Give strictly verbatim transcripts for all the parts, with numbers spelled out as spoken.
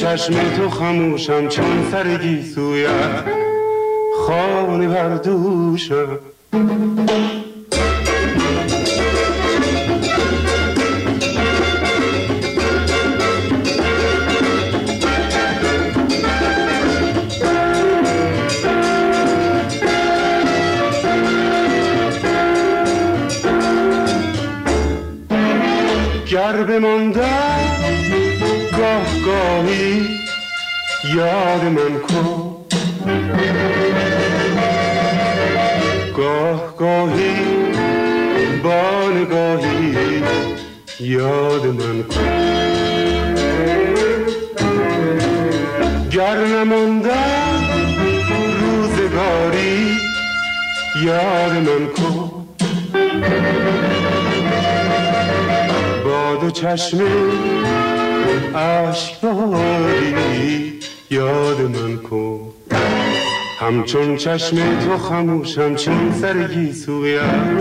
چشم تو خموشم چون سر گیسویت خانه بردوشم. گر بماندم گاه گاهی یاد من کن، گاه گاهی با نگاهی یاد من کن. گر نماندم روزگاری یاد من کن، با دو چشم عشق باری یاد من کن. همچون چشم تو خموشم چون سر گیسویت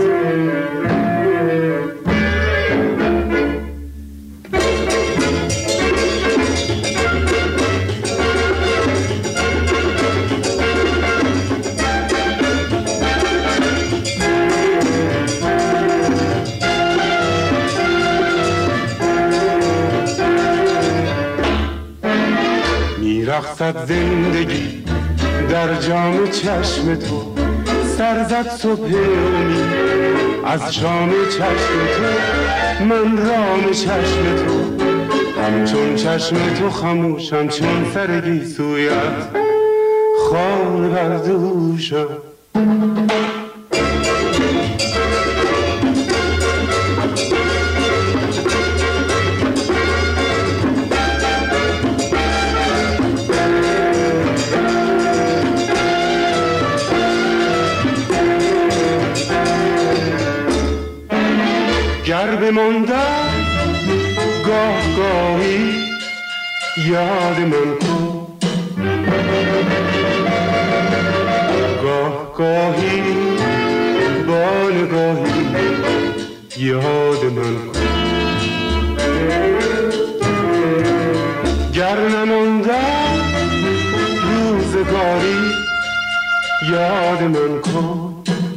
رقصد زندگی در جام چشم تو، سر زد صبح امید از شام چشم تو، من رام چشم تو. همچون چشم تو خموشم چون سر گیسویت خانه بردوشم. گر بماندم گاه گاهی یاد من کن، گاه گاهی با نگاهی یاد من کن. گر نماندم روزگاری یاد من کن،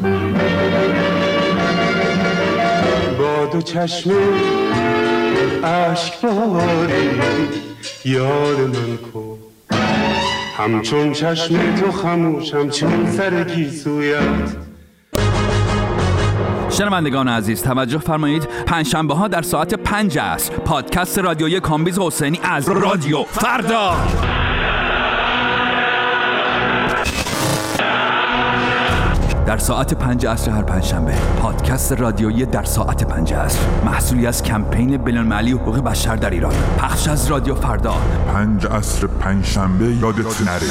دو چشم عشق باری یاد من کن. همچون چشم تو خموشم چون سر گیسویت. شنوندگان عزیز توجه فرمایید، پنجشنبه ها در ساعت پنج عصر پادکست رادیویی کامبیز حسینی از رادیو فردا. در ساعت پنج عصر هر پنجشنبه پادکست رادیویی در ساعت پنج عصر، محصولی از کمپین بین‌المللی حقوق بشر در ایران، پخش از رادیو فردا. پنج عصر پنجشنبه یادت نره.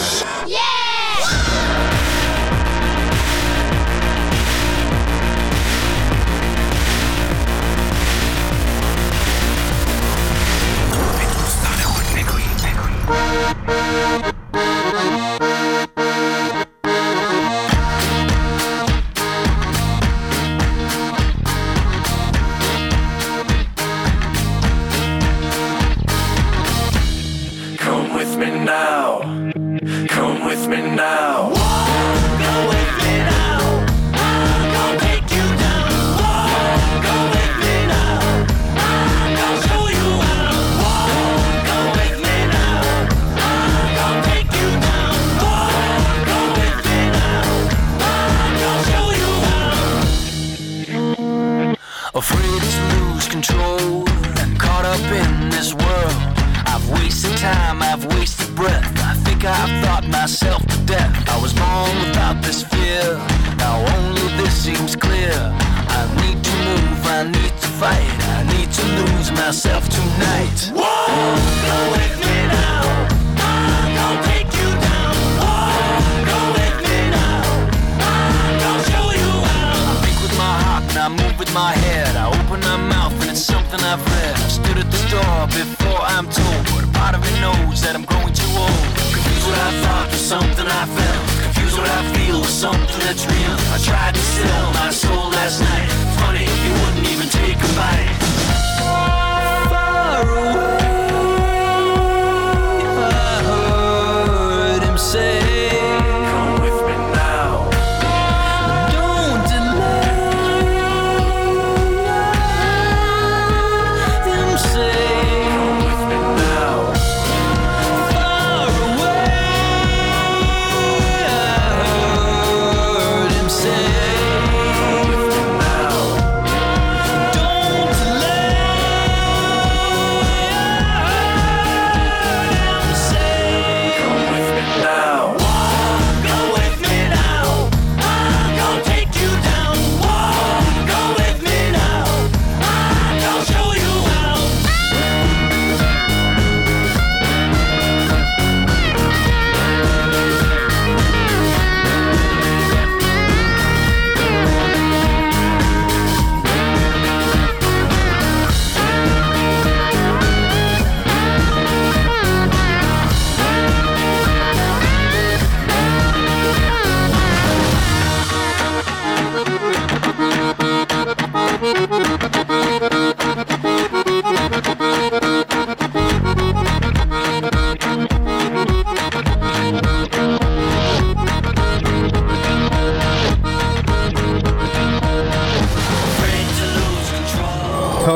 Afraid to lose control and caught up in this world. I've wasted time, I've wasted breath. I think I've thought myself to death. I was born without this fear. Now only this seems clear. I need to move, I need to fight. I need to lose myself tonight. Whoa, go with me now. I'm gonna take you down. Whoa, go with me now. I'm gonna show you how. I think with my heart and I move with my head. I open my mouth and it's something I've read. I stood at the door before I'm told, but a part of me knows that I'm growing too old. Confused what I thought was something I felt. Confused what I feel was something that's real. I tried to sell my soul last night. Funny, you wouldn't even take a bite. Far away, if I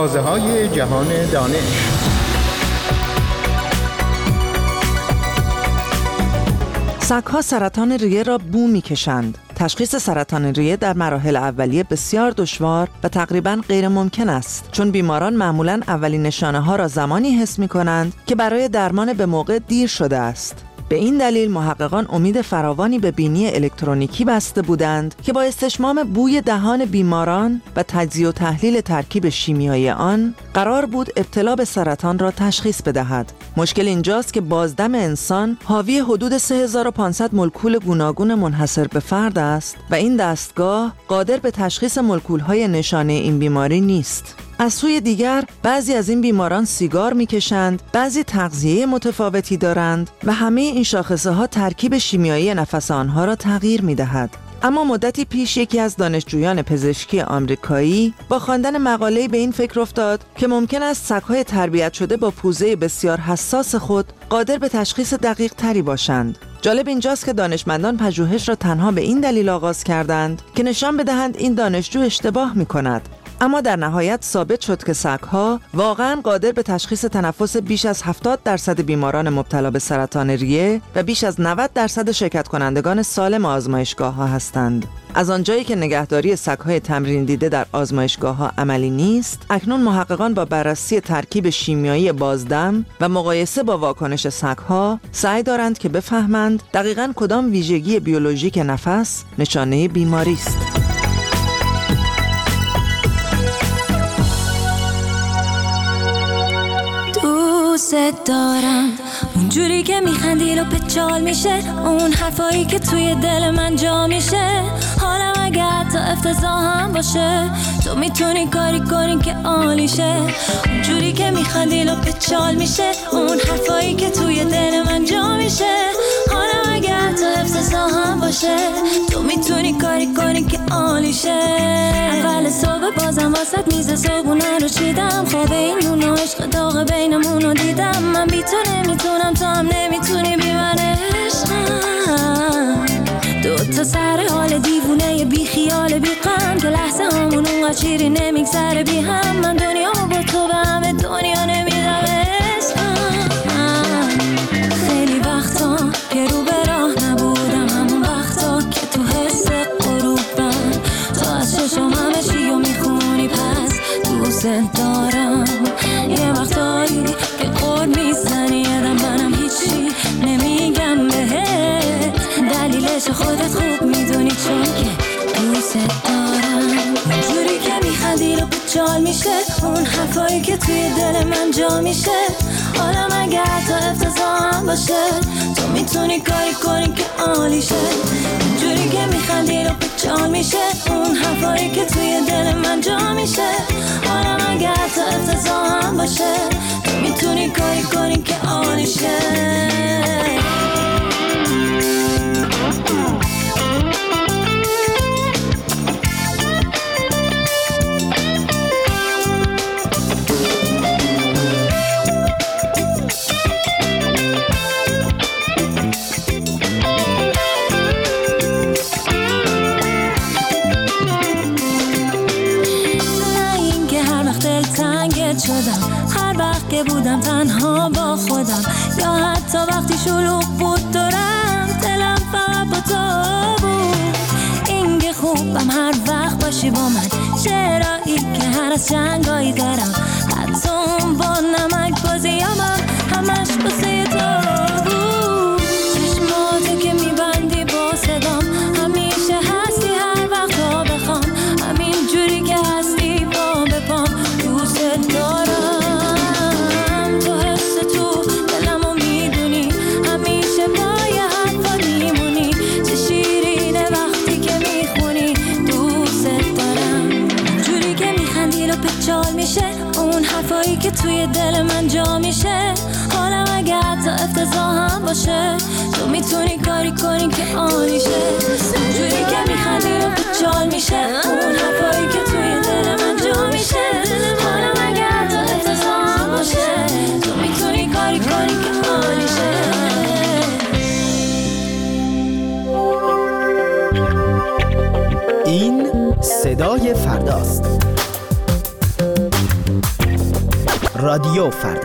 سازه‌های جهان دانش. سگ‌ها سرطان ریه را بو می‌کشند. تشخیص سرطان ریه در مراحل اولیه بسیار دشوار و تقریباً غیر ممکن است، چون بیماران معمولاً اولین نشانه‌ها را زمانی حس می‌کنند که برای درمان به موقع دیر شده است. به این دلیل محققان امید فراوانی به بینی الکترونیکی بسته بودند که با استشمام بوی دهان بیماران و تجزیه و تحلیل ترکیب شیمیایی آن قرار بود ابتلا به سرطان را تشخیص بدهد. مشکل اینجاست که بازدم انسان حاوی حدود سه هزار و پانصد مولکول گوناگون منحصر به فرد است و این دستگاه قادر به تشخیص مولکول‌های نشانه این بیماری نیست. از سوی دیگر بعضی از این بیماران سیگار میکشند، بعضی تغذیه متفاوتی دارند و همه این شاخصه ها ترکیب شیمیایی نفس آنها را تغییر میدهد. اما مدتی پیش یکی از دانشجویان پزشکی آمریکایی با خواندن مقاله‌ای به این فکر افتاد که ممکن است سگ‌های تربیت شده با پوزه بسیار حساس خود قادر به تشخیص دقیق تری باشند. جالب اینجاست که دانشمندان پژوهش را تنها به این دلیل آغاز کردند که نشان بدهند این دانشجو اشتباه می‌کند. اما در نهایت ثابت شد که سگ‌ها واقعاً قادر به تشخیص تنفس بیش از هفتاد درصد بیماران مبتلا به سرطان ریه و بیش از نود درصد شرکت کنندگان سالم آزمایشگاه‌ها هستند. از آنجایی که نگهداری سگ‌های تمرین دیده در آزمایشگاه‌ها عملی نیست، اکنون محققان با بررسی ترکیب شیمیایی بازدم و مقایسه با واکنش سگ‌ها سعی دارند که بفهمند دقیقاً کدام ویژگی بیولوژیک نفس نشانه بیماری است. دوست دارم اونجوری که میخندی رو پچال میشه، اون حرفایی که توی دل من جا میشه. حالم اگه حتی افتضاح هم باشه، تو میتونی کاری کنی که عالیشه. اونجوری که میخندی رو پچال میشه، اون حرفایی که توی دل من جا میشه. حالم اگه حتی افتضاح هم باشه، تو میتونی کاری کنی که عالیشه. اول صبح بازم واسط میز صبحونه رو چیدم، خواب این نون و عشق داغ بینمون رو دیدم. من بی تو نمیتونم، تو هم نمیتونی بی من عشقم. دو تا سر حال دیوونه بی خیال بی غم، که لحظه همون اونقدر شیری نمیگذره بی هم. من دنیامو با تو به همه دنیا نمیدم عشقم. خیلی وقتا که رو به راه نبودم، همون وقتا که تو حس غروبم، تو از چشم همه چی رو میخونی، پس دوست دارم. یه وقتایی که قول میزنی یادم منم هیچی نمیگم بهت، دلیلش خودت خوب میدونی چون که دوست دارم. اونجوری که میخندی رو پچال میشه، اون حرفایی که توی دل من جا میشه. حالم اگه حتی افتضاح هم باشه، تو میتونی کاری کنی که عالیشه. اونجوری که میخندی رو پچال میشه، اون حرفایی که توی دل من جا میشه. حالم اگه حتی افتضاح هم باشه، تو میتونی کاری کنی که عالیشه. هر وقت که بودم تنها با خودم، یا حتی وقتی شلوغ بود دورم، دلم فقط با تو بود. این که خوبم هر وقت باشی با من، چرایی که هر از جنگایی دارم، حتی اون با نمک بازیامم همش بسه تو بود. چشماتو که میبندی با صدام، همیشه هستی هر وقت ها بخوام، همین جوری که هستی با بپام. دوست دارم تو حس تو دلمو میدونی، همیشه پای حرفات میمونی، چه شیرینه وقتی که میخونی. دوست دارم جوری که میخندی رو پچال میشه، اون حرفایی که توی دل من جا میشه. حالم اگه حتی افتضاح هم باشه، تو میتونی کاری کنی که عالیشه. جوری که میخندی رو پچال میشه، اون حرفایی که توی دل من جا میشه. حالم اگه حتی افتضاح هم باشه، تو میتونی کاری کنی که عالیشه. این صدای فرداست. رادیو فردا.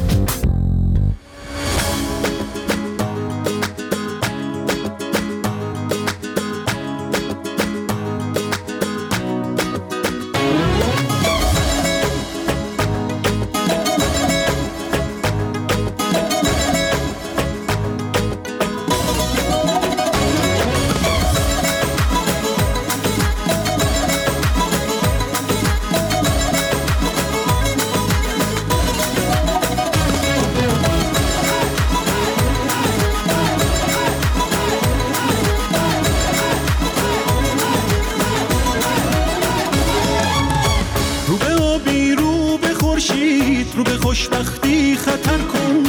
رو به خوشبختی خطر کن،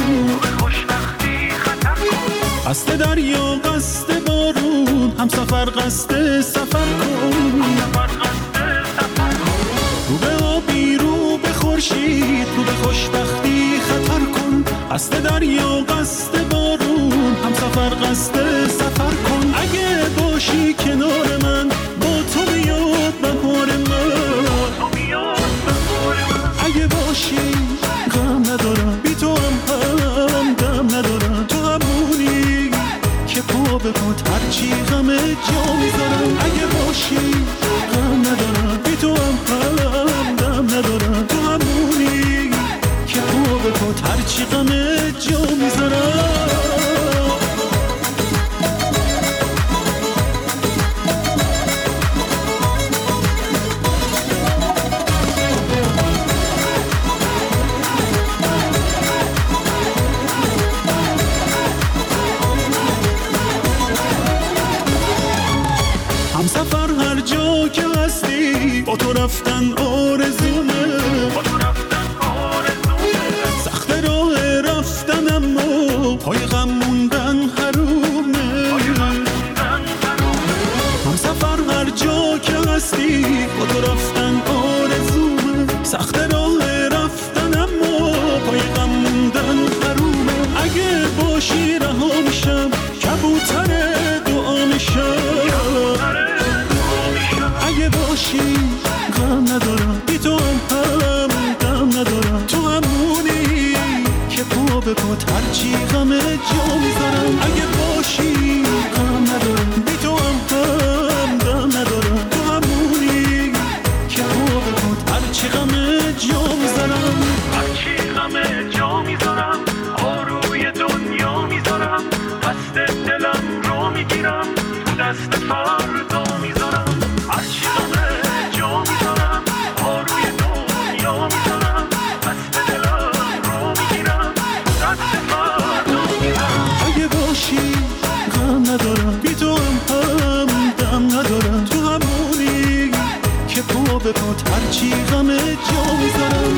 قصد دریا قصد بارون، هم سفر قصد سفر کن. رو به آبی رو به خورشید، رو به خوشبختی خطر کن، قصد دریا قصد بارون، هم سفر قصد سفر کن. اگه باشی کنار من، با تو بیاد بهار من. اگه باشی غم ندارم، بی تو هم هم غم ندارم. تو همونی که پا به پات هرچی غم جا میذارم. اگه باشی غم ندارم، بی تو هم هم غم ندارم. تو همونی که پا به پات هرچی غم جا میذارم. هم سفر هر جا که هستی، با تو رفتن آرزومه. سخت راه رفتن اما پای غم موندن حرومه. هم سفر هر جا که هستی، با تو رفتن آرزومه. سخت راه رفتن اما پای غم موندن حرومه. اگه باشی رها میشم، کبوتر دعا میشم. اگه باشی غم ندارم، بی تو هم هم غم ندارم. تو همونی که پا به پات هرچی غم جا میذارم. اگه باشی غم ندارم، بی تو هم هم غم ندارم. تو همونی که پا به پات هرچی غم جا میذارم. هرچی غم جا میذارم، آروی دنیا میذارم. دست دلم رو میگیرم، تو دست فردا میذارم. هرچی غم جا میذارم، آروی دنیا میذارم. دست دلم رو میگیرم، دست فردا میذارم. اگه باشی غم ندارم، بی تو هم هم غم ندارم. تو همونی که پا به پات هرچی غم جا میذارم.